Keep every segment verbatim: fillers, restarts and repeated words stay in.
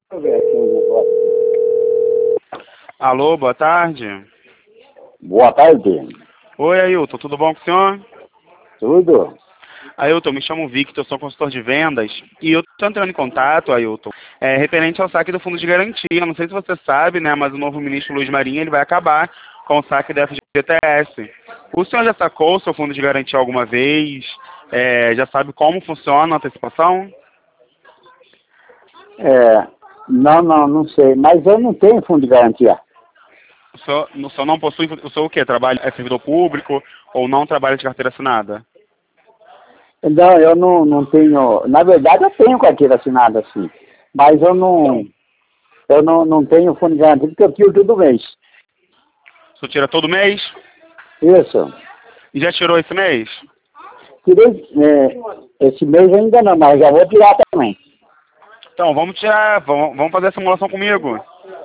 eu ver aqui um negócio. Alô, boa tarde. Boa tarde. Oi, Ailton, tudo bom com o senhor? Tudo? Ailton, me chamo Victor, sou consultor de vendas e eu estou entrando em contato, Ailton, é, referente ao saque do Fundo de Garantia. Não sei se você sabe, né, mas o novo ministro Luiz Marinho ele vai acabar com o saque da F G T S. O senhor já sacou o seu Fundo de Garantia alguma vez? É, já sabe como funciona a antecipação? É, não, não, não sei. Mas eu não tenho fundo de garantia. O senhor, o senhor não possui, o senhor o quê? Trabalha, é servidor público ou não trabalha de carteira assinada? Não, eu não, não tenho. Na verdade, eu tenho carteira assinada, sim. Mas eu não, eu não, não tenho fundo de garantia porque eu tiro todo mês. O senhor tira todo mês? Isso. E já tirou esse mês? Tirei, é, esse mês ainda não, mas já vou tirar também. Então, vamos tirar, vamos, vamos fazer a simulação comigo.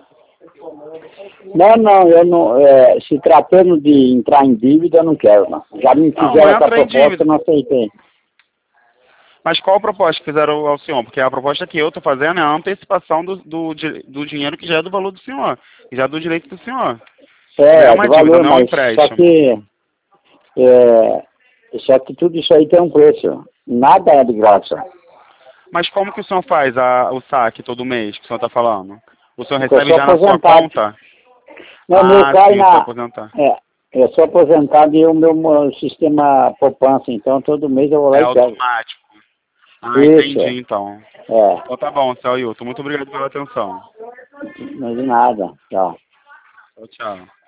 Não, não, eu não. É, se tratando de entrar em dívida, eu não quero, não. Já me Não, fizeram não essa entra em proposta, dívida. eu não aceitei. Mas qual a proposta que fizeram ao senhor? Porque a proposta que eu estou fazendo é a antecipação do, do, di- do dinheiro que já é do valor do senhor, que já é do direito do senhor. Não é É, uma do dívida, valor, não é um mas só empréstimo. que. É, só que tudo isso aí tem um preço. Nada é de graça. Mas como que o senhor faz a, o saque todo mês que o senhor está falando? O senhor Porque eu recebe sou já na sua aposentado. conta? Não, meu Ah, cai sim, o senhor é na. aposentar. É, eu sou aposentado e o meu mo- sistema poupança, então todo mês eu vou lá É e pego. automático. Ah, Isso, entendi, então. é. Então tá bom, seu Ailton. Muito obrigado pela atenção. Não de nada. Tchau. Tchau, tchau.